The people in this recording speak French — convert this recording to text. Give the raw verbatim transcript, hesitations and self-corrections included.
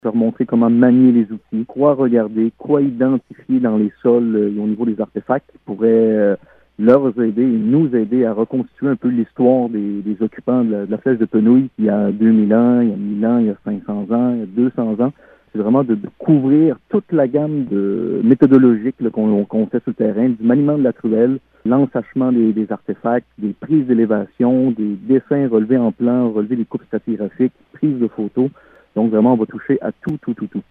leur montrer comment manier les outils, quoi regarder, quoi identifier dans les sols euh, au niveau des artefacts qui pourraient euh, leur aider et nous aider à reconstituer un peu l'histoire des, des occupants de la, de la flèche de Penouille il y a deux mille ans, il y a mille ans, il y a cinq cents ans, il y a deux cents ans. C'est vraiment de, de couvrir toute la gamme de méthodologiques là, qu'on, qu'on fait sur le terrain, du maniement de la truelle, l'ensachement des, des artefacts, des prises d'élévation, des dessins relevés en plan, relevés des coupes stratigraphiques, prises de photos. Donc vraiment, on va toucher à tout, tout, tout, tout.